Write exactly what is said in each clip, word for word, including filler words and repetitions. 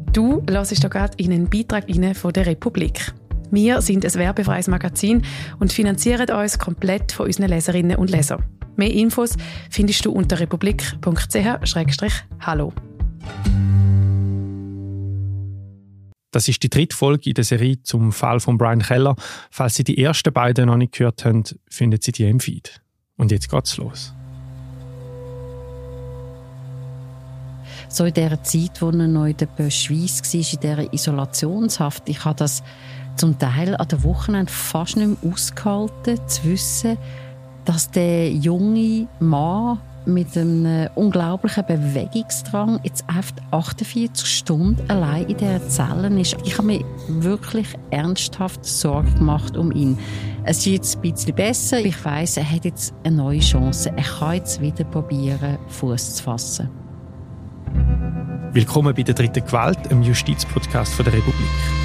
Du hörst hier gerade in einen Beitrag rein von der Republik. Wir sind ein werbefreies Magazin und finanzieren uns komplett von unseren Leserinnen und Lesern. Mehr Infos findest du unter republik punkt c h slash hallo. Das ist die dritte Folge in der Serie zum Fall von Brian Keller. Falls Sie die ersten beiden noch nicht gehört haben, finden Sie die im Feed. Und jetzt geht's los. So in dieser Zeit, als er noch in der Schweiz war, in dieser Isolationshaft, ich habe das zum Teil an den Wochenenden fast nicht mehr ausgehalten, zu wissen, dass der junge Mann mit einem unglaublichen Bewegungsdrang jetzt einfach achtundvierzig Stunden allein in dieser Zelle ist. Ich habe mir wirklich ernsthaft Sorge gemacht um ihn. Es ist jetzt ein bisschen besser. Ich weiss, er hat jetzt eine neue Chance. Er kann jetzt wieder probieren, Fuß zu fassen. Willkommen bei der dritten Gewalt, einem Justizpodcast von der Republik.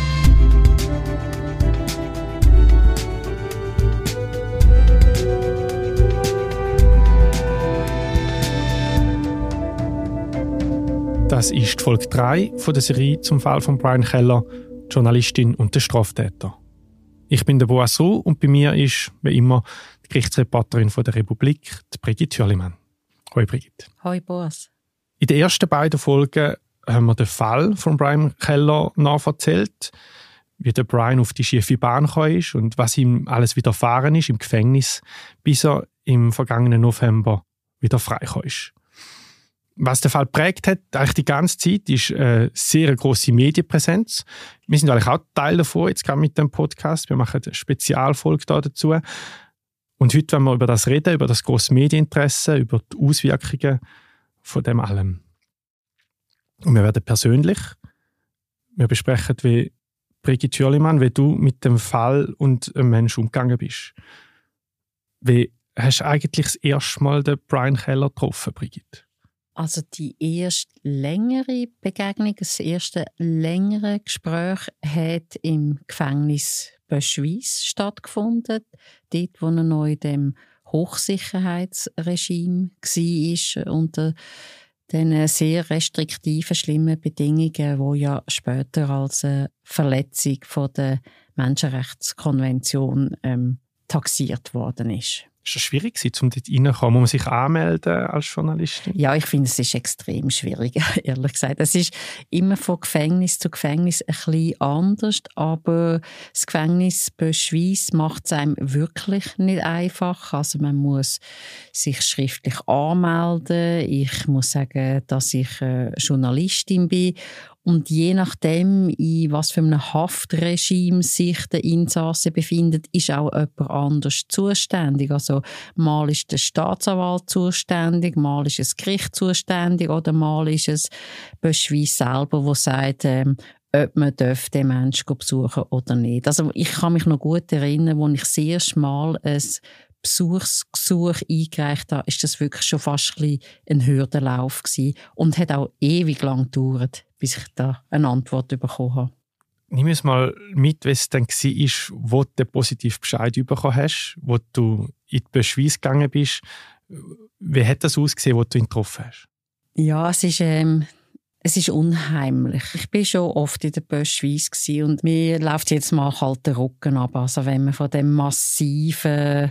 Das ist die Folge drei von der Serie zum Fall von Brian Keller, die Journalistin und der Straftäter. Ich bin der Boas Ruh und bei mir ist, wie immer, die Gerichtsreporterin von der Republik, die Brigitte Hürlimann. Hoi Brigitte. Hoi Boas. In den ersten beiden Folgen haben wir den Fall von Brian Keller nacherzählt, wie der Brian auf die schiefe Bahn gekommen ist und was ihm alles widerfahren ist im Gefängnis, bis er im vergangenen November wieder freigekommen ist. Was den Fall geprägt hat, eigentlich die ganze Zeit, ist eine sehr grosse Medienpräsenz. Wir sind eigentlich auch Teil davon, jetzt gerade mit dem Podcast. Wir machen eine Spezialfolge da dazu. Und heute wollen wir über das reden, über das grosse Medieninteresse, über die Auswirkungen von dem allem. Und wir werden persönlich, wir besprechen, wie Brigitte Hürlimann, wie du mit dem Fall und einem Menschen umgegangen bist. Wie hast du eigentlich das erste Mal den Brian Keller getroffen, Brigitte? Also die erste längere Begegnung, das erste längere Gespräch hat im Gefängnis Böschweiss stattgefunden. Dort, wo er noch in dem Hochsicherheitsregime war, unter den sehr restriktiven, schlimmen Bedingungen, die ja später als eine Verletzung von der Menschenrechtskonvention ähm, taxiert worden ist. Ist es schwierig, um dort reinzukommen? Muss man sich anmelden als Journalistin? Ja, ich finde, es ist extrem schwierig, ehrlich gesagt. Es ist immer von Gefängnis zu Gefängnis ein bisschen anders, aber das Gefängnis Böschweiss macht es einem wirklich nicht einfach. Also man muss sich schriftlich anmelden. Ich muss sagen, dass ich äh, Journalistin bin. Und je nachdem, in was für einem Haftregime sich der Insasse befindet, ist auch jemand anders zuständig. Also mal ist der Staatsanwalt zuständig, mal ist das Gericht zuständig oder mal ist es Böschweiss selber, der sagt, ähm, ob man den Menschen besuchen oder nicht. Also ich kann mich noch gut erinnern, als ich das erste Mal ein Besuchsgesuch eingereicht habe, ist das wirklich schon fast ein, ein Hürdenlauf gewesen und hat auch ewig lang gedauert, bis ich da eine Antwort bekommen habe. Nimm uns mal mit, wie es dann war, wo du den positiven Bescheid bekommen hast, wo du in die Böschweiss gegangen bist. Wie hat das ausgesehen, wo du ihn getroffen hast? Ja, es ist, ähm, es ist unheimlich. Ich war schon oft in der Böschweiss und mir läuft jetzt mal kalt der Rücken ab. Also wenn man von dem massiven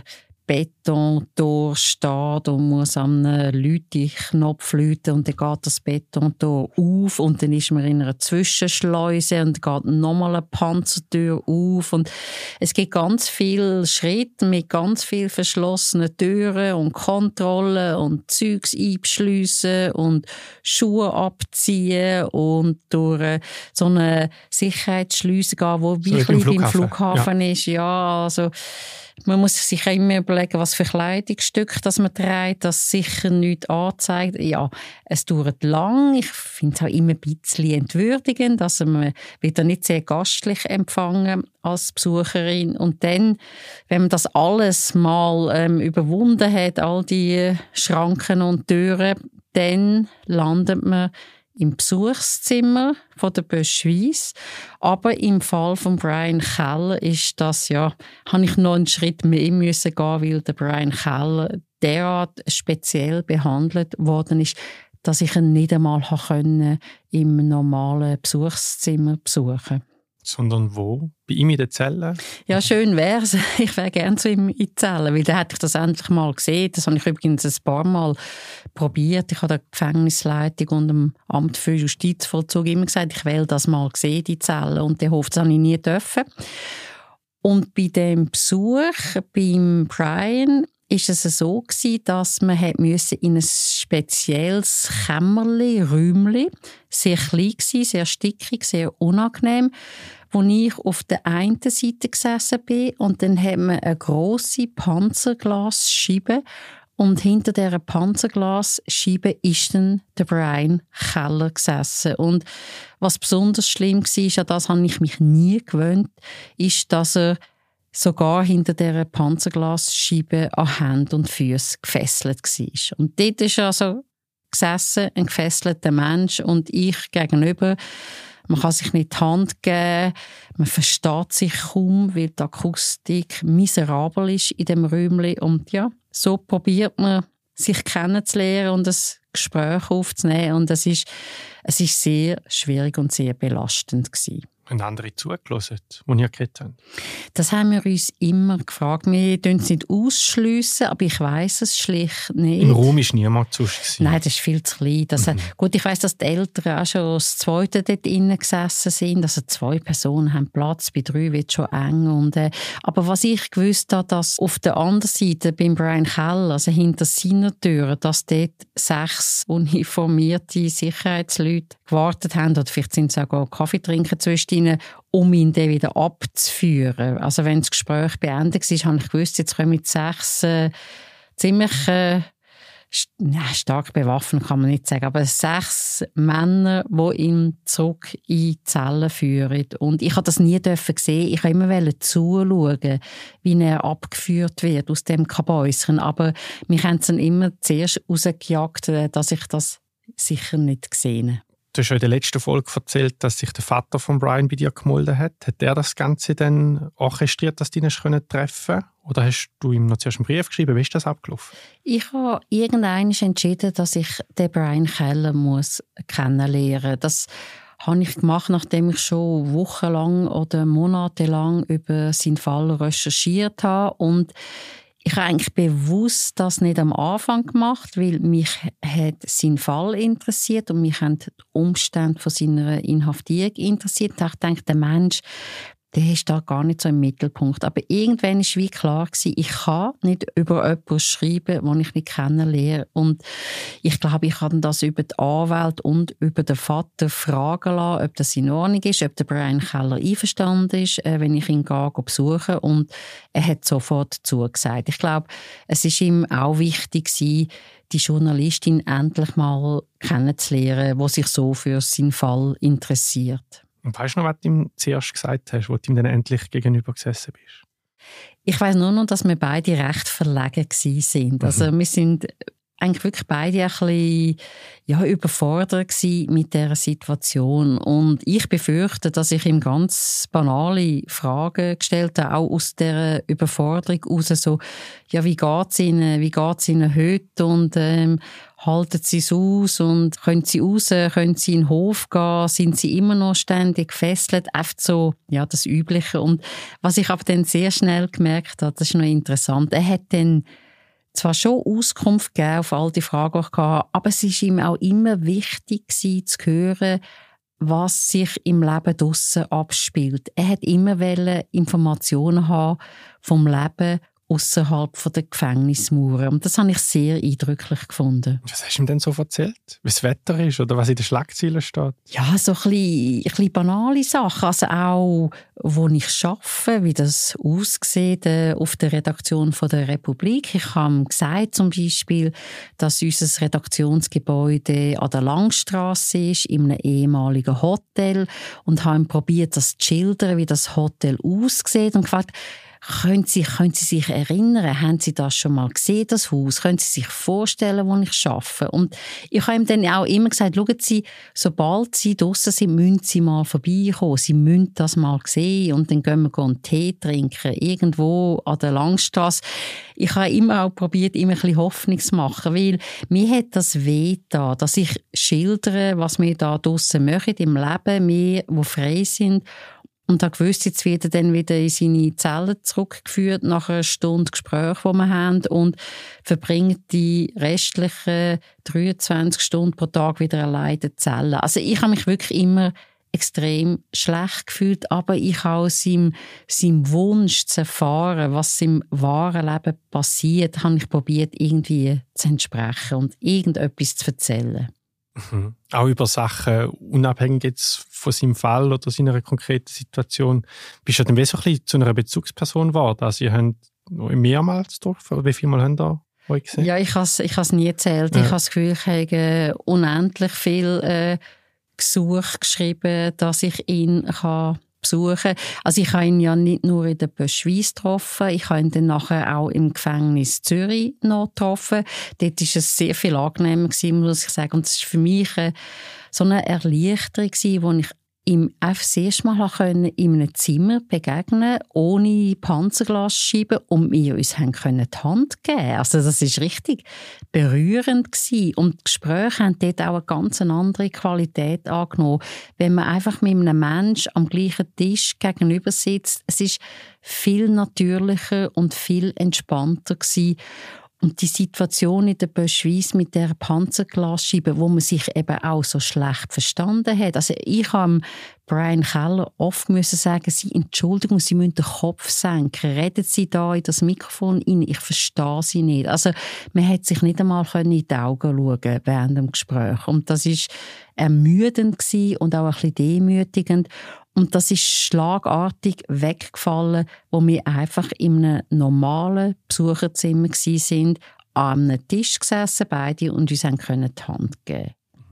Betontor steht und muss an einen Lüti-Knopf läuten und dann geht das Betontor auf und dann ist man in einer Zwischenschleuse und geht nochmal eine Panzertür auf und es gibt ganz viele Schritte mit ganz vielen verschlossenen Türen und Kontrollen und Zeugs einschliessen und Schuhe abziehen und durch so eine Sicherheitsschleuse gehen, die wie so ein bisschen beim Flughafen ja. ist. Ja, also man muss sich immer überlegen, was für Kleidungsstücke das man trägt, das sicher nichts anzeigt. Ja, es dauert lang. Ich finde es auch immer ein bisschen entwürdigend. Also man wird nicht sehr gastlich empfangen als Besucherin. Und dann, wenn man das alles mal ähm, überwunden hat, all die Schranken und Türen, dann landet man im Besuchszimmer von der Böschweiss. Aber im Fall von Brian Keller ist das ja, habe ich noch einen Schritt mehr müssen gehen, weil der Brian Keller derart speziell behandelt worden ist. dass ich ihn nicht einmal können, im normalen Besuchszimmer besuchen konnte. Sondern wo? Bei ihm in der Zelle? Ja, schön wäre es. Ich wäre gerne zu ihm in die Zelle, weil dann hätte ich das endlich mal gesehen. Das habe ich übrigens ein paar Mal probiert. Ich habe der Gefängnisleitung und dem Amt für Justizvollzug immer gesagt, ich will das mal sehen, die Zelle. Und der Hof, das habe ich nie dürfen. Und bei dem Besuch beim Brian ist es so gewesen, dass man in ein spezielles Kämmerli, Räumli, sehr klein gewesen, sehr stickig, sehr unangenehm, wo ich auf der einen Seite gesessen bin und dann hat man eine grosse Panzerglasscheibe und hinter dieser Panzerglasscheibe ist dann der Brian Keller gesessen. Und was besonders schlimm war, an das habe ich mich nie gewöhnt, ist, dass er sogar hinter dieser Panzerglasscheibe an Händen und Füßen gefesselt war. Und dort ist also gesessen, ein gefesselter Mensch und ich gegenüber. Man kann sich nicht die Hand geben, man versteht sich kaum, weil die Akustik miserabel ist in dem Räumchen. Und ja, so probiert man, sich kennenzulernen und ein Gespräch aufzunehmen. Und es ist, es ist sehr schwierig und sehr belastend gewesen. Haben andere zugelassen, die ihr geredet habt? Das haben wir uns immer gefragt. Wir schliessen es nicht ausschliessen, aber ich weiss es schlicht nicht. Im Raum war niemand sonst. Nein, das ist viel zu klein. Das, mhm. Gut, ich weiss, dass die Eltern auch schon das Zweite dort drinnen gesessen sind. Also zwei Personen haben Platz, bei drei wird es schon eng. Und, äh, aber was ich gewusst habe, dass auf der anderen Seite, beim Brian Keller, also hinter seiner Tür, dass dort sechs uniformierte Sicherheitsleute gewartet haben, oder vielleicht sind sie auch Kaffee trinken zwischen ihnen, um ihn dann wieder abzuführen. Also wenn das Gespräch beendet war, habe ich gewusst, jetzt kommen sechs äh, ziemlich äh, st- ja, stark bewaffnet, kann man nicht sagen, aber sechs Männer, die ihn zurück in die Zelle führen. Und ich durfte das nie sehen. Ich wollte immer zuschauen, wie er abgeführt wird aus dem Kabäuschen. Aber mich haben sie dann immer zuerst rausgejagt, dass ich das sicher nicht gesehen habe. Du hast ja in der letzten Folge erzählt, dass sich der Vater von Brian bei dir gemeldet hat. Hat er das Ganze dann orchestriert, dass du ihn treffen konntest? Oder hast du ihm noch zuerst einen Brief geschrieben? Wie ist das abgelaufen? Ich habe irgendwann entschieden, dass ich den Brian Keller muss kennenlernen muss. Das habe ich gemacht, nachdem ich schon wochenlang oder monatelang über seinen Fall recherchiert habe. Und ich habe eigentlich bewusst das nicht am Anfang gemacht, weil mich hat sein Fall interessiert und mich haben die Umstände von seiner Inhaftierung interessiert. Ich dachte, der Mensch, der ist da gar nicht so im Mittelpunkt. Aber irgendwann war wie klar, ich kann nicht über etwas schreiben, das ich nicht kennenlerne. Und ich glaube, ich kann das über die Anwälte und über den Vater fragen lassen, ob das in Ordnung ist, ob der Brian Keller einverstanden ist, wenn ich ihn gehe, besuche. Und er hat sofort zugesagt. Ich glaube, es war ihm auch wichtig, die Journalistin endlich mal kennenzulernen, die sich so für seinen Fall interessiert. Und weißt du noch, was du ihm zuerst gesagt hast, als du ihm dann endlich gegenüber gesessen bist? Ich weiss nur noch, dass wir beide recht verlegen waren. Also mhm. wir sind eigentlich wirklich beide ein bisschen ja, überfordert gewesen mit dieser Situation. Und ich befürchte, dass ich ihm ganz banale Fragen gestellt habe, auch aus dieser Überforderung heraus. So, ja, wie geht es Ihnen? Wie geht es Ihnen heute? Und ähm, halten Sie es aus? Und können Sie raus? Können Sie in den Hof gehen? Sind Sie immer noch ständig gefesselt? Einfach so, ja, das Übliche. Und was ich aber dann sehr schnell gemerkt habe, das ist noch interessant, er hat dann zwar schon Auskunft gegeben auf all die Fragen, die ich hatte, aber es war ihm auch immer wichtig gewesen, zu hören, was sich im Leben draussen abspielt. Er hat immer Informationen haben vom Leben ausserhalb der Gefängnismauern. Und das habe ich sehr eindrücklich gefunden. Was hast du ihm denn so erzählt? Wie das Wetter ist oder was in den Schlagzeilen steht? Ja, so ein bisschen, ein bisschen banale Sachen. Also auch, wo ich arbeite, wie das aussieht auf der Redaktion von der Republik. Ich habe ihm gesagt, zum Beispiel, dass unser Redaktionsgebäude an der Langstrasse ist, in einem ehemaligen Hotel. Und habe ihm probiert, das zu schildern, wie das Hotel aussieht. Und gefragt, Können Sie, können Sie sich erinnern, haben Sie das schon mal gesehen, das Haus? Können Sie sich vorstellen, wo ich arbeite? Und ich habe ihm dann auch immer gesagt, schauen Sie, sobald Sie draussen sind, müssen Sie mal vorbeikommen. Sie müssen das mal sehen und dann gehen wir einen Tee trinken, irgendwo an der Langstrasse. Ich habe immer auch probiert, immer ein bisschen Hoffnung zu machen, weil mir hat das weh getan, dass ich schildere, was wir da draussen machen im Leben, wir, die frei sind. Und habe gewusst, jetzt wird er dann wieder in seine Zelle zurückgeführt, nach einer Stunde Gespräch, die wir haben, und verbringt die restlichen dreiundzwanzig Stunden pro Tag wieder allein in der Zelle. Also ich habe mich wirklich immer extrem schlecht gefühlt, aber ich habe seinem, seinem Wunsch zu erfahren, was im wahren Leben passiert, habe ich probiert, irgendwie zu entsprechen und irgendetwas zu erzählen. Mhm. Auch über Sachen, unabhängig jetzt von seinem Fall oder seiner konkreten Situation, bist du dann wie so ein bisschen zu einer Bezugsperson geworden? Also ihr habt mehrmals getroffen, oder wie viele Mal haben da euch gesehen? Ja, ich habe es ich nie erzählt. Ja. Ich habe das Gefühl, ich habe unendlich viel äh, Gesuch geschrieben, dass ich ihn kann besuchen. Also ich habe ihn ja nicht nur in der Böschweiz getroffen, ich habe ihn dann nachher auch im Gefängnis Zürich noch getroffen. Dort war es sehr viel angenehmer gewesen, muss ich sagen. Und es war für mich äh, so eine Erleichterung gewesen, wo ich ihm einfach das erste Mal können, in einem Zimmer begegnen, ohne Panzerglasscheiben, und wir uns haben können die Hand geben. Also das war richtig berührend gewesen. Und die Gespräche haben dort auch eine ganz andere Qualität angenommen. Wenn man einfach mit einem Menschen am gleichen Tisch gegenüber sitzt, es ist viel natürlicher und viel entspannter gewesen. Und die Situation in der Böschweiz mit der Panzerglasscheibe, wo man sich eben auch so schlecht verstanden hat. Also ich habe Brian Keller oft müssen sagen, Sie, Entschuldigung, Sie müssen den Kopf senken. Reden Sie da in das Mikrofon rein, ich verstehe Sie nicht. Also man hat sich nicht einmal in die Augen schauen während dem Gespräch. Und das war ermüdend und auch ein bisschen demütigend. Und das ist schlagartig weggefallen, wo wir einfach in einem normalen Besucherzimmer waren, an einem Tisch gesessen, beide, und uns haben können die Hand geben.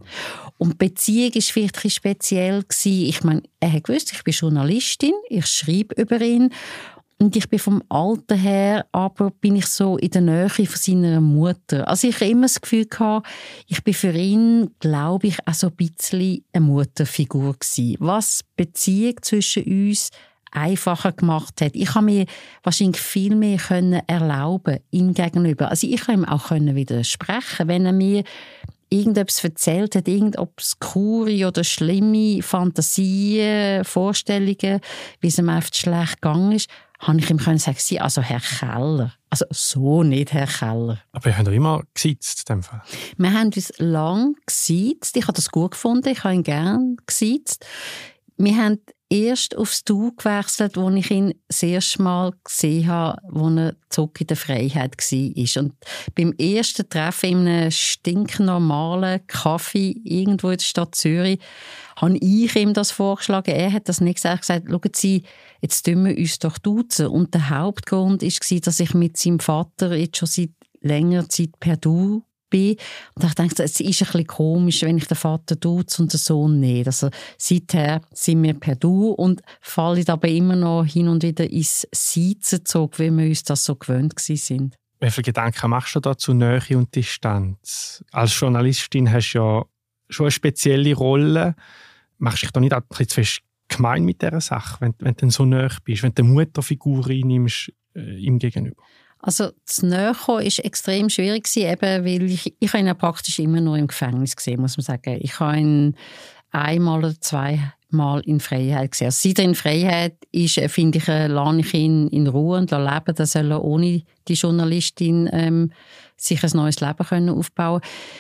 Und die Beziehung war vielleicht ein bisschen speziell. Ich meine, er hat gewusst, ich bin Journalistin, ich schreibe über ihn. Und ich bin vom Alter her, aber bin ich so in der Nähe von seiner Mutter. Also ich habe immer das Gefühl gehabt, ich bin für ihn, glaube ich, auch so ein bisschen eine Mutterfigur gewesen. Was die Beziehung zwischen uns einfacher gemacht hat. Ich habe mir wahrscheinlich viel mehr können erlauben ihm gegenüber. Also ich habe ihm auch können widersprechen, wenn er mir irgendetwas erzählt hat, irgend obskure oder schlimme Fantasien, Vorstellungen, wie es ihm einfach schlecht gegangen ist, habe ich ihm können sagen, Sie, also Herr Keller. Also so nicht, Herr Keller. Aber ihr habt doch immer gesiezt in dem Fall. Wir haben uns lange gesiezt. Ich habe das gut gefunden. Ich habe ihn gerne gesiezt. Wir haben erst aufs Du gewechselt, als ich ihn das erste Mal gesehen habe, als er zurück in der Freiheit war. Und beim ersten Treffen in einem stinknormalen Café irgendwo in der Stadt Zürich habe ich ihm das vorgeschlagen. Er hat das nicht gesagt. Er hat gesagt, schauen Sie, jetzt tun wir uns doch duzen. Und der Hauptgrund war, dass ich mit seinem Vater jetzt schon seit längerer Zeit per Du bin. Und ich dachte, es ist ein bisschen komisch, wenn ich den Vater duze und den Sohn nicht. Also seither sind wir per Du und fallen aber immer noch hin und wieder ins Siezen zurück, wie wir uns das so gewöhnt sind. Wie viele Gedanken machst du da zu Nähe und Distanz? Als Journalistin hast du ja schon eine spezielle Rolle. Machst du dich da nicht auch ein bisschen zu fest gemein mit dieser Sache, wenn, wenn du so nahe bist, wenn du eine Mutterfigur reinnimmst äh, ihm gegenüber? Also das Näherkommen war extrem schwierig, eben, weil ich, ich ihn ja praktisch immer nur im Gefängnis gesehen, muss man sagen. Ich habe ihn einmal oder zweimal in Freiheit gesehen. Also seit er in Freiheit ist, finde ich, lasse ich ihn in Ruhe und lasse leben. Da soll er ohne die Journalistin ähm, sich ein neues Leben können aufbauen.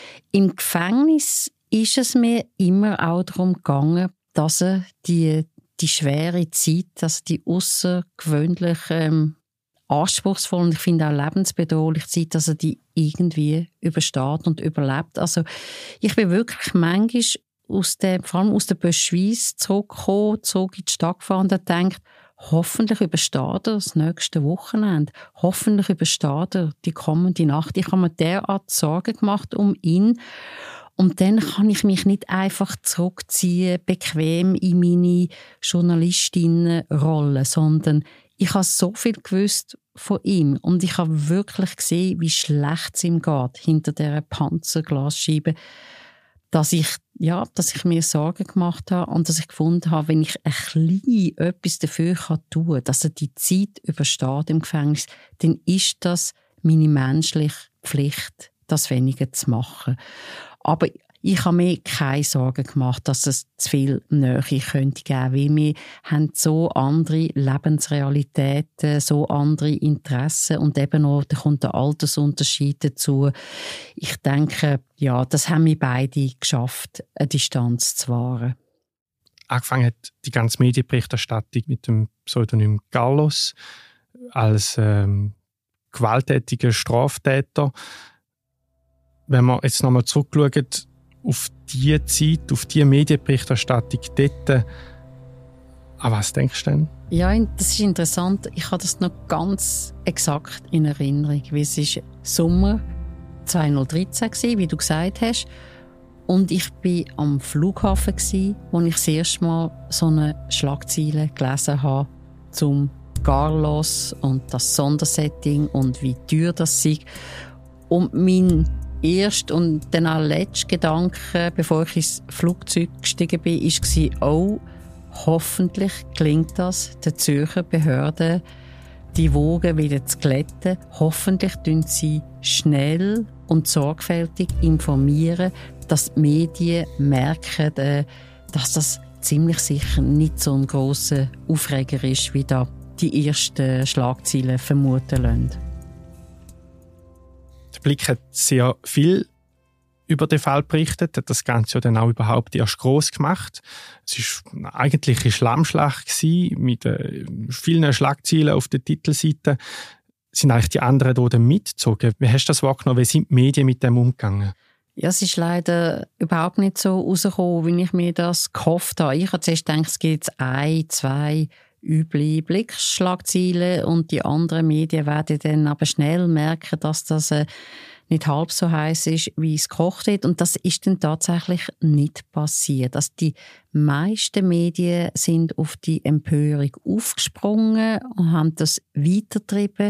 Im Gefängnis ist es mir immer auch darum gegangen, dass er die, die schwere Zeit, dass die außergewöhnlich ähm, anspruchsvoll und ich finde auch lebensbedrohliche Zeit, dass er die irgendwie übersteht und überlebt. Also ich bin wirklich manchmal aus der, vor allem aus der Böschweiz zurückgekommen, zurück in die Stadt gefahren und gedacht, hoffentlich übersteht er das nächste Wochenende. Hoffentlich übersteht er die kommende Nacht. Ich habe mir derart Sorgen gemacht um ihn. Und dann kann ich mich nicht einfach zurückziehen, bequem in meine Journalistinnenrolle, sondern ich habe so viel gewusst von ihm und ich habe wirklich gesehen, wie schlecht es ihm geht hinter dieser Panzerglasscheibe, dass ich, ja, dass ich mir Sorgen gemacht habe und dass ich gefunden habe, wenn ich ein bisschen etwas dafür tun kann, dass er die Zeit übersteht im Gefängnis, dann ist das meine menschliche Pflicht, das weniger zu machen. Aber ich habe mir keine Sorgen gemacht, dass es zu viel Nähe könnte geben, weil wir haben so andere Lebensrealitäten, so andere Interessen und eben auch, da kommt der Altersunterschied dazu. Ich denke, ja, das haben wir beide geschafft, eine Distanz zu wahren. Angefangen hat die ganze Medienberichterstattung mit dem Pseudonym Carlos als ähm, gewalttätiger Straftäter. Wenn man jetzt nochmal zurückschaut auf diese Zeit, auf diese Medienberichterstattung dort, an was denkst du denn? Ja, das ist interessant. Ich habe das noch ganz exakt in Erinnerung. Es war Sommer zweitausenddreizehn, wie du gesagt hast. Und ich war am Flughafen, wo ich das erste Mal so eine Schlagzeile gelesen habe zum Carlos und das Sondersetting und wie teuer das sei. Und mein erster und dann auch letzter Gedanke, bevor ich ins Flugzeug gestiegen bin, war, oh, hoffentlich gelingt das den Zürcher Behörden, die Wogen wieder zu glätten. Hoffentlich tun sie schnell und sorgfältig informieren, dass die Medien merken, dass das ziemlich sicher nicht so ein grosser Aufreger ist, wie da die ersten Schlagzeilen vermuten lassen. Der Blick hat sehr viel über den Fall berichtet, hat das Ganze ja dann auch überhaupt erst gross gemacht. Es war eigentlich eine Schlammschlacht mit äh, vielen Schlagzeilen auf der Titelseite. Sind eigentlich die anderen hier dann mitgezogen? Wie hast du das wahrgenommen? Wie sind die Medien mit dem umgegangen? Ja, es ist leider überhaupt nicht so rausgekommen, wie ich mir das gehofft habe. Ich habe zuerst gedacht, es gibt jetzt ein, zwei üble Blickschlagzeilen und die anderen Medien werden dann aber schnell merken, dass das äh, nicht halb so heiß ist, wie es gekocht wird. Und das ist dann tatsächlich nicht passiert. Also die meisten Medien sind auf die Empörung aufgesprungen und haben das weitergetrieben.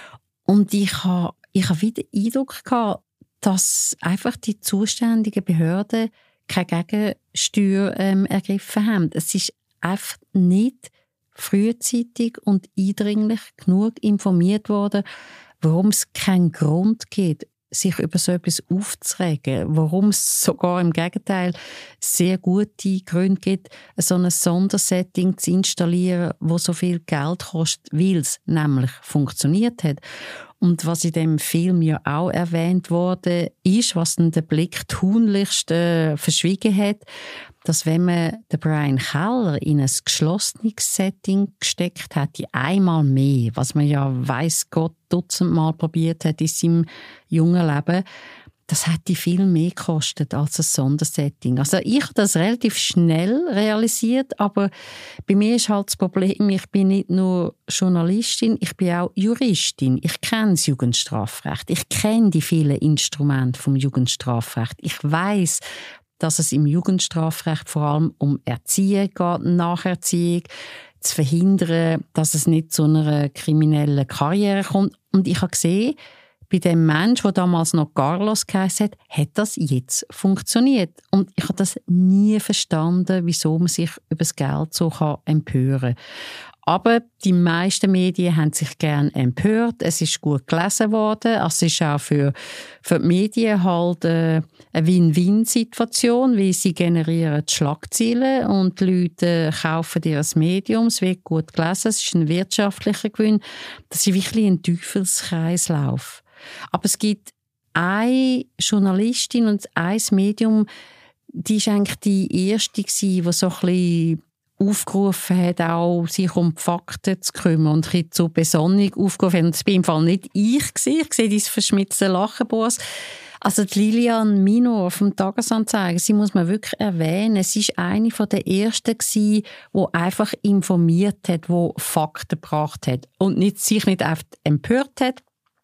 Und ich habe, ich habe wieder den Eindruck gehabt, dass einfach die zuständigen Behörden keine Gegensteuer ähm, ergriffen haben. Es ist einfach nicht frühzeitig und eindringlich genug informiert worden, warum es keinen Grund gibt, sich über so etwas aufzuregen, warum es sogar im Gegenteil sehr gute Gründe gibt, so ein Sondersetting zu installieren, wo so viel Geld kostet, weil es nämlich funktioniert hat. Und was in dem Film ja auch erwähnt wurde, ist, was den Blick tunlichst äh, verschwiegen hat, dass wenn man den Brian Keller in ein geschlossenes Setting gesteckt hat, die einmal mehr, was man ja weiss Gott dutzendmal probiert hat in seinem jungen Leben, das hätte viel mehr gekostet als ein Sondersetting. Also ich habe das relativ schnell realisiert, aber bei mir ist halt das Problem, ich bin nicht nur Journalistin, ich bin auch Juristin. Ich kenne das Jugendstrafrecht, ich kenne die vielen Instrumente vom Jugendstrafrecht. Ich weiss, dass es im Jugendstrafrecht vor allem um Erziehung geht, Nacherziehung, zu verhindern, dass es nicht zu einer kriminellen Karriere kommt. Und ich habe gesehen, bei dem Mensch, der damals noch Carlos geheißen hat, hat das jetzt funktioniert. Und ich habe das nie verstanden, wieso man sich über das Geld so empören kann. Aber die meisten Medien haben sich gern empört. Es ist gut gelesen worden. Es ist auch für, für die Medien halt äh, eine Win-Win-Situation, weil sie generieren die Schlagzeilen und die Leute kaufen ihr Medium. Es wird gut gelesen. Es ist ein wirtschaftlicher Gewinn. Das ist wirklich ein Teufelskreislauf. Aber es gibt eine Journalistin und ein Medium, die war eigentlich die erste, die so ein bisschen aufgerufen hat, auch sich um die Fakten zu kümmern und ein zur Besonnung aufgerufen hat. Das war im Fall nicht ich. Ich sehe dieses verschmitzte Lachenboss. Also die Lilian Minor vom Tagesanzeiger, sie muss man wirklich erwähnen. Sie war eine der ersten, die einfach informiert hat, die Fakten gebracht hat. Und nicht, sich nicht einfach empört hat,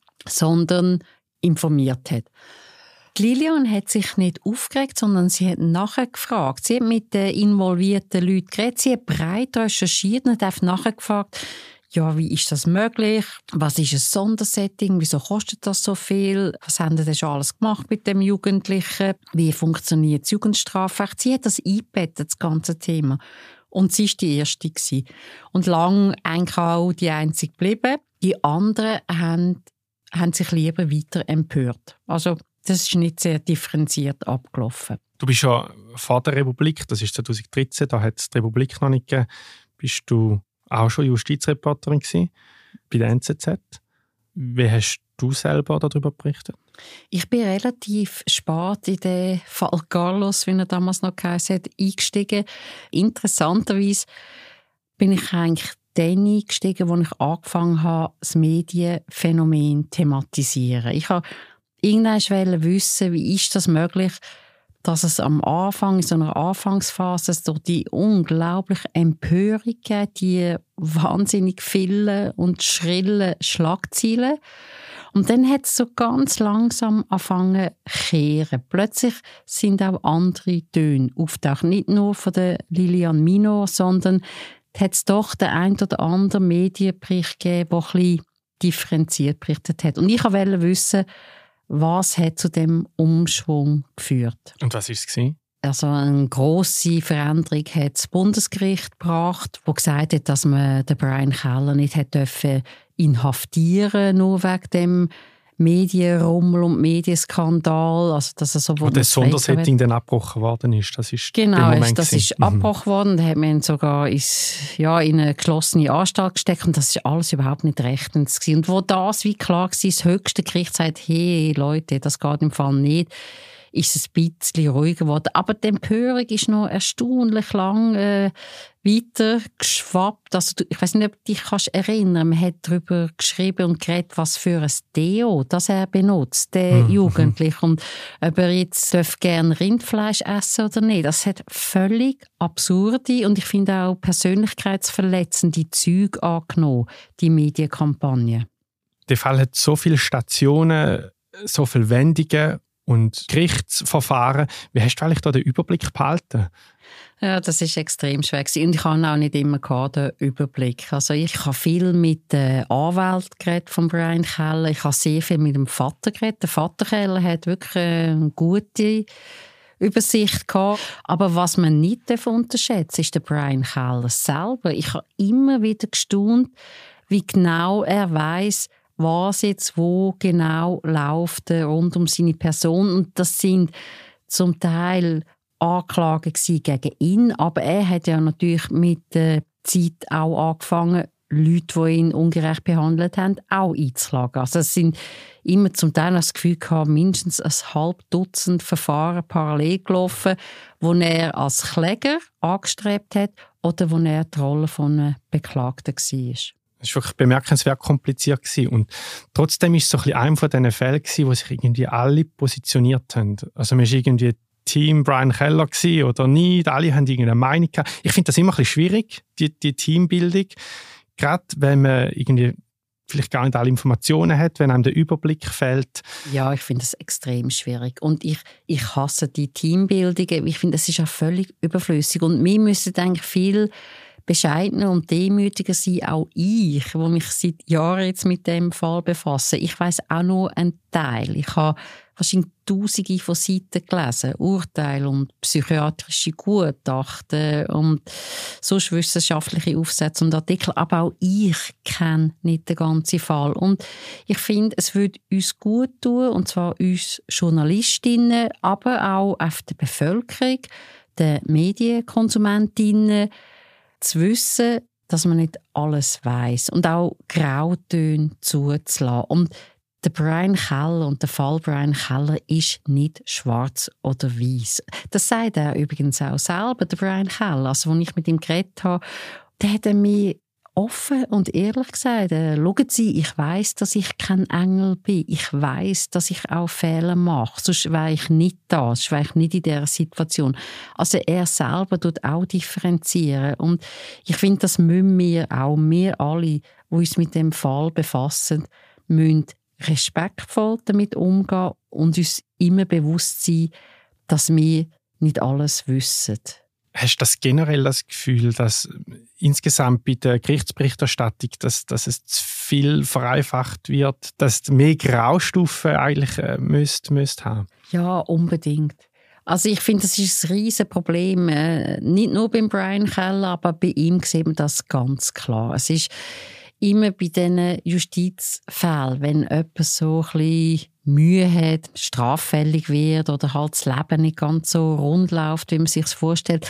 sondern informiert hat. Die Lilian hat sich nicht aufgeregt, sondern sie hat nachher gefragt. Sie hat mit den involvierten Leuten geredet, sie hat breit recherchiert und hat einfach nachher gefragt, ja, wie ist das möglich? Was ist ein Sondersetting? Wieso kostet das so viel? Was haben Sie denn schon alles gemacht mit dem Jugendlichen? Wie funktioniert das Jugendstrafrecht? Sie hat das eingebettet, das ganze Thema. Und sie war die Erste gewesen. Und lange eigentlich auch die Einzige geblieben. Die anderen haben, haben sich lieber weiter empört. Also das ist nicht sehr differenziert abgelaufen. Du bist ja vor der Republik, das ist zwanzig dreizehn, da hat es die Republik noch nicht gegeben. Bist du auch schon Justizreporterin gewesen, bei der N Z Z. Wie hast du selber darüber berichtet? Ich bin relativ spät in den Fall Carlos, wie er damals noch geheißen hat, eingestiegen. Interessanterweise bin ich eigentlich dann eingestiegen, als ich angefangen habe, das Medienphänomen zu thematisieren. Ich wollte irgendwann wissen, wie ist das möglich, dass es am Anfang, in so einer Anfangsphase, durch die unglaubliche Empörung gibt, die wahnsinnig vielen und schrillen Schlagzeilen. Und dann hat es so ganz langsam angefangen zu kehren. Plötzlich sind auch andere Töne auftaucht. Nicht nur von der Liliane Minor, sondern hat es doch den ein oder anderen Medienbericht gegeben, der ein bisschen differenziert berichtet hat. Und ich wollte wissen, was hat zu dem Umschwung geführt. Und was war es? Also eine grosse Veränderung hat das Bundesgericht gebracht, das gesagt hat, dass man den Brian Keller nicht hätte inhaftieren, nur wegen dem Medienrummel und Medienskandal. Also, dass er so wo das Sondersetting dann abgebrochen worden ist. Das ist genau, ist, das ist mhm. abgebrochen worden. Da hat man ihn sogar ins, ja, in eine geschlossene Anstalt gesteckt und das ist alles überhaupt nicht rechtens gewesen. Und wo das wie klar war, das höchste Gericht sagt, hey Leute, das geht im Fall nicht, ist es ein bisschen ruhiger geworden. Aber die Empörung ist noch erstaunlich lang äh, weiter geschwappt. Also, du, ich weiß nicht, ob du dich kannst erinnern, man hat darüber geschrieben und geredet, was für ein Deo das er benutzt, der mhm. Jugendliche. Und ob er jetzt gerne Rindfleisch essen oder nicht. Das hat völlig absurde und ich finde auch persönlichkeitsverletzende Züge angenommen, die Medienkampagne. Der Fall hat so viele Stationen, so viele Wendungen und Gerichtsverfahren. Wie hast du eigentlich da den Überblick behalten? Ja, das ist extrem schwer gewesen. Und ich habe auch nicht immer den Überblick. Also ich habe viel mit dem Anwalt geredet von Brian Keller. Ich habe sehr viel mit dem Vater geredet. Der Vater Keller hat wirklich eine gute Übersicht gehabt. Aber was man nicht unterschätzen darf, ist der Brian Keller selber. Ich habe immer wieder gestaunt, wie genau er weiss, was jetzt wo genau läuft rund um seine Person. Und das sind zum Teil Anklagen gegen ihn, aber er hat ja natürlich mit der Zeit auch angefangen, Leute, die ihn ungerecht behandelt haben, auch einzuklagen. Also es sind immer zum Teil das Gefühl gehabt, mindestens ein halb Dutzend Verfahren parallel gelaufen, wo er als Kläger angestrebt hat oder wo er die Rolle von einem Beklagten war. Das war wirklich bemerkenswert kompliziert gewesen. Und trotzdem ist es so ein bisschen einer von diesen Fällen gewesen, wo sich irgendwie alle positioniert haben. Also man ist irgendwie Team Brian Keller gewesen oder nicht. Alle haben irgendeine Meinung gehabt. Ich finde das immer ein bisschen schwierig, die, die Teambildung. Gerade wenn man irgendwie vielleicht gar nicht alle Informationen hat, wenn einem der Überblick fehlt. Ja, ich finde das extrem schwierig. Und ich, ich hasse die Teambildungen. Ich finde, das ist ja völlig überflüssig. Und wir müssen eigentlich viel bescheidener und demütiger sein, auch ich, wo mich seit Jahren jetzt mit dem Fall befasse. Ich weiss auch nur einen Teil. Ich habe wahrscheinlich Tausende von Seiten gelesen, Urteile und psychiatrische Gutachten und sonst wissenschaftliche Aufsätze und Artikel. Aber auch ich kenne nicht den ganzen Fall. Und ich finde, es würde uns gut tun, und zwar uns Journalistinnen, aber auch auf der Bevölkerung, den Medienkonsumentinnen, zu wissen, dass man nicht alles weiss und auch Grautöne zuzulassen. Und der Brian Keller und der Fall Brian Keller ist nicht schwarz oder weiß. Das sagt er übrigens auch selber, der Brian Keller. Also, als ich mit ihm geredet habe, der hat er mir offen und ehrlich gesagt, äh, schauen Sie, ich weiss, dass ich kein Engel bin. Ich weiss, dass ich auch Fehler mache. Sonst wäre ich nicht da, sonst wäre ich nicht in dieser Situation. Also er selber tut auch differenzieren. Und ich finde, das müssen wir auch, wir alle, die uns mit dem Fall befassen, müssen respektvoll damit umgehen und uns immer bewusst sein, dass wir nicht alles wissen. Hast du das generell das Gefühl, dass insgesamt bei der Gerichtsberichterstattung, dass, dass es zu viel vereinfacht wird, dass mehr Graustufen eigentlich äh, müsst, müsst haben? Ja, unbedingt. Also ich finde, das ist ein riesiges Problem. Äh, nicht nur beim Brian Keller, aber bei ihm sieht man das ganz klar. Es ist immer bei diesen Justizfällen, wenn jemand so ein bisschen Mühe hat, straffällig wird oder halt das Leben nicht ganz so rund läuft, wie man sich es vorstellt.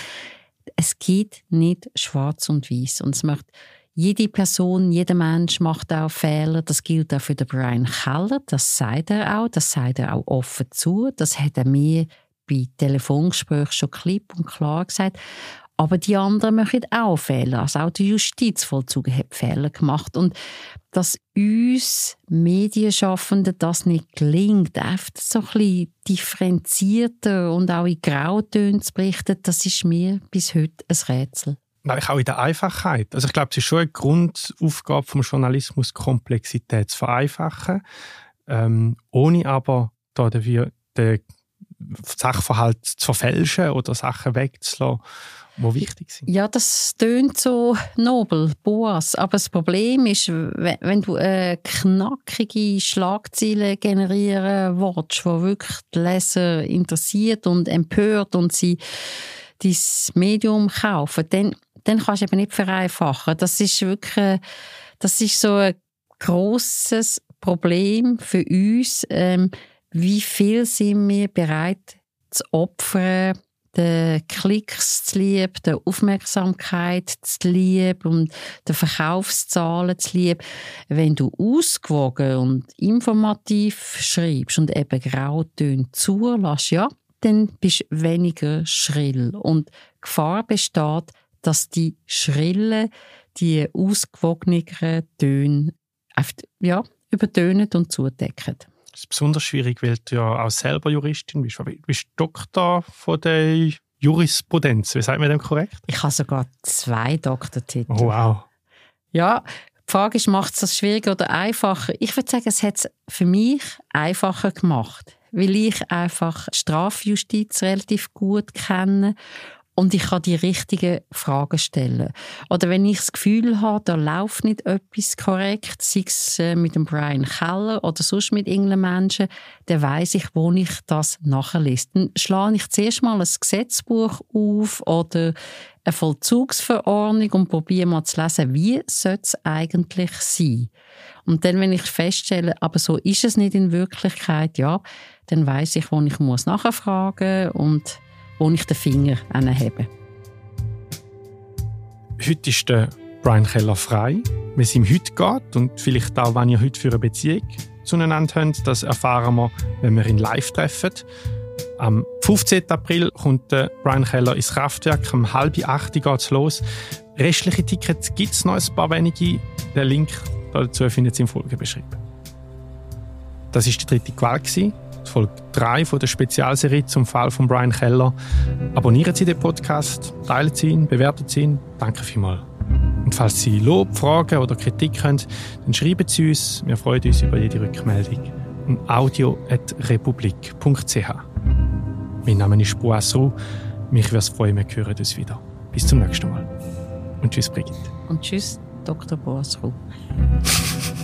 Es gibt nicht schwarz und weiß. Und es macht jede Person, jeder Mensch macht auch Fehler. Das gilt auch für den Brian Keller. Das sagt er auch. Das sagt er auch offen zu. Das hat er mir bei Telefongesprächen schon klipp und klar gesagt. Aber die anderen machen auch Fehler. Also auch der Justizvollzug hat Fehler gemacht. Und dass uns Medienschaffenden das nicht gelingt, einfach so ein bisschen differenzierter und auch in Grautönen zu berichten, das ist mir bis heute ein Rätsel. Nein, auch in der Einfachheit. Also ich glaube, es ist schon eine Grundaufgabe des Journalismus, Komplexität zu vereinfachen, ähm, ohne aber da dafür den Sachverhalt zu verfälschen oder Sachen wegzulassen, die wichtig sind. Ja, das tönt so nobel, Boas. Aber das Problem ist, wenn du eine knackige Schlagzeile generieren willst, die wirklich die Leser interessiert und empört und sie dein Medium kaufen, dann, dann kannst du eben nicht vereinfachen. Das ist wirklich das ist so ein grosses Problem für uns. Ähm, wie viel sind wir bereit zu opfern, den Klicks zu lieb, der Aufmerksamkeit zu lieb und den Verkaufszahlen zu lieb. Wenn du ausgewogen und informativ schreibst und eben Grautöne zulässt, ja, dann bist du weniger schrill. Und die Gefahr besteht, dass die schrillen, die ausgewogeneren Töne ja, übertönen und zudecken. Das ist besonders schwierig, weil du ja auch selber Juristin bist. Du bist Doktor von der Jurisprudenz. Wie sagt man dem korrekt? Ich habe sogar zwei Doktortitel. Oh, wow. Ja, die Frage ist, macht es das schwieriger oder einfacher? Ich würde sagen, es hat es für mich einfacher gemacht, weil ich einfach Strafjustiz relativ gut kenne und ich kann die richtigen Fragen stellen. Oder wenn ich das Gefühl habe, da läuft nicht etwas korrekt, sei es mit dem Brian Keller oder sonst mit irgendeinem Menschen, dann weiss ich, wo ich das nachlese. Dann schlage ich zuerst mal ein Gesetzbuch auf oder eine Vollzugsverordnung und probiere mal zu lesen, wie sollte es eigentlich sein. Und dann, wenn ich feststelle, aber so ist es nicht in Wirklichkeit, ja, dann weiss ich, wo ich muss nachfragen und wo ich den Finger anhebe. Heute ist der Brian Keller frei. Wie es ihm heute geht und vielleicht auch, wenn ihr heute für eine Beziehung zueinander habt, das erfahren wir, wenn wir ihn live treffen. Am fünfzehnten April kommt der Brian Keller ins Kraftwerk. Um halb acht geht es los. Restliche Tickets gibt es noch ein paar wenige. Den Link dazu findet ihr im Folgebeschrieb. Das war die dritte Gewalt. Folge drei von der Spezialserie zum Fall von Brian Keller. Abonnieren Sie den Podcast, teilen Sie ihn, bewerten Sie ihn. Danke vielmals. Und falls Sie Lob, Fragen oder Kritik haben, dann schreiben Sie uns. Wir freuen uns über jede Rückmeldung. audio at republik punkt c h. Mein Name ist Boasro. Mich würde es freuen, wir hören uns wieder. Bis zum nächsten Mal. Und tschüss, Brigitte. Und tschüss, Doktor Boasro.